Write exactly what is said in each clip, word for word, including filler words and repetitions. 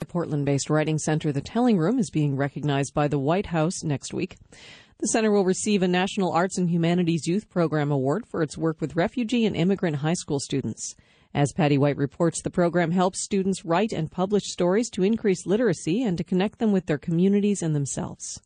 Portland-based writing center, The Telling Room, is being recognized by the White House next week. The center will receive a National Arts and Humanities Youth Program Award for its work with refugee and immigrant high school students. As Patty White reports, the program helps students write and publish stories to increase literacy and to connect them with their communities and themselves.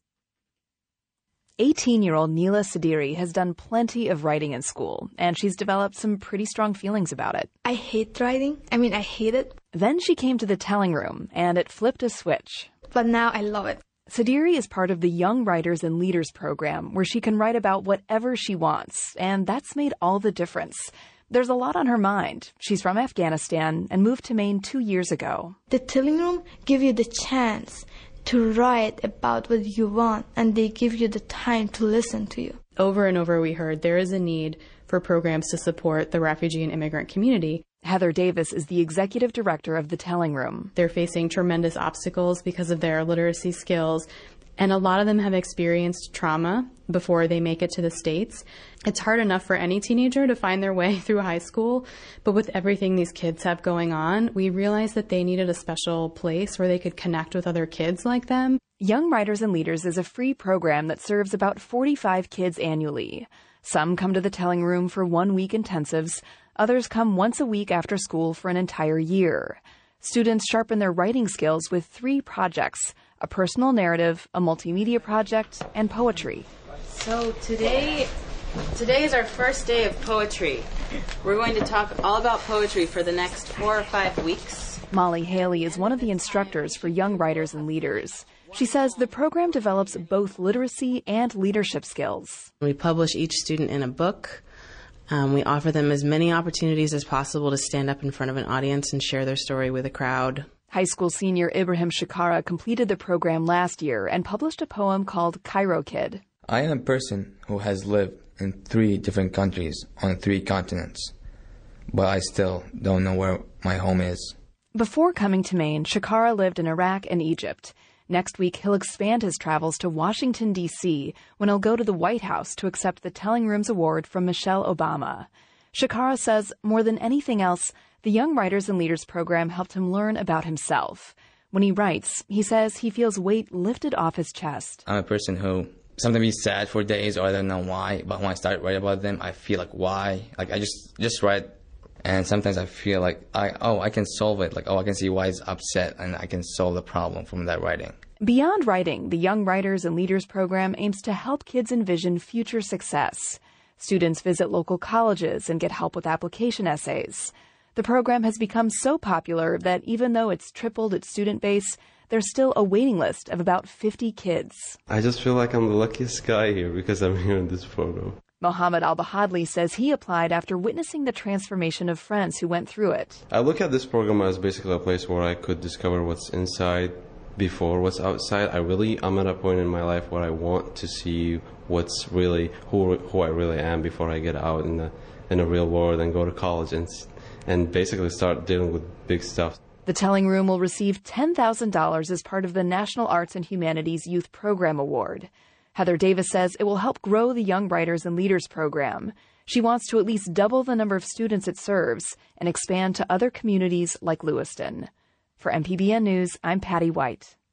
eighteen-year-old Neela Sadiri has done plenty of writing in school, and she's developed some pretty strong feelings about it. I hate writing. I mean, I hate it. Then she came to the Telling Room, and it flipped a switch. But now I love it. Sadiri is part of the Young Writers and Leaders program, where she can write about whatever she wants, and that's made all the difference. There's a lot on her mind. She's from Afghanistan and moved to Maine two years ago. The Telling Room gives you the chance to write about what you want, and they give you the time to listen to you. Over and over we heard there is a need for programs to support the refugee and immigrant community. Heather Davis is the executive director of the Telling Room. They're facing tremendous obstacles because of their literacy skills, and a lot of them have experienced trauma before they make it to the States. It's hard enough for any teenager to find their way through high school, but with everything these kids have going on, we realized that they needed a special place where they could connect with other kids like them. Young Writers and Leaders is a free program that serves about forty-five kids annually. Some come to the Telling Room for one-week intensives. Others come once a week after school for an entire year. Students sharpen their writing skills with three projects: a personal narrative, a multimedia project, and poetry. So today, today is our first day of poetry. We're going to talk all about poetry for the next four or five weeks. Molly Haley is one of the instructors for Young Writers and Leaders. She says the program develops both literacy and leadership skills. We publish each student in a book. Um, we offer them as many opportunities as possible to stand up in front of an audience and share their story with a crowd. High school senior Ibrahim Shakara completed the program last year and published a poem called Cairo Kid. I am a person who has lived in three different countries on three continents, but I still don't know where my home is. Before coming to Maine, Shakara lived in Iraq and Egypt. Next week, he'll expand his travels to Washington, D C, when he'll go to the White House to accept the Telling Room's award from Michelle Obama. Shakara says, more than anything else, the Young Writers and Leaders program helped him learn about himself. When he writes, he says he feels weight lifted off his chest. I'm a person who sometimes is sad for days, or I don't know why, but when I start writing about them, I feel like, why? Like, I just, just write, and sometimes I feel like, I oh, I can solve it. Like, oh, I can see why he's upset, and I can solve the problem from that writing. Beyond writing, the Young Writers and Leaders program aims to help kids envision future success. Students visit local colleges and get help with application essays. The program has become so popular that even though it's tripled its student base, there's still a waiting list of about fifty kids. I just feel like I'm the luckiest guy here because I'm here in this program. Mohammed Al-Bahadli says he applied after witnessing the transformation of friends who went through it. I look at this program as basically a place where I could discover what's inside before what's outside. I really, I'm at a point in my life where I want to see what's really, who who I really am before I get out in the in the real world and go to college and and basically start dealing with big stuff. The Telling Room will receive ten thousand dollars as part of the National Arts and Humanities Youth Program Award. Heather Davis says it will help grow the Young Writers and Leaders program. She wants to at least double the number of students it serves and expand to other communities like Lewiston. For M P B N News, I'm Patty White.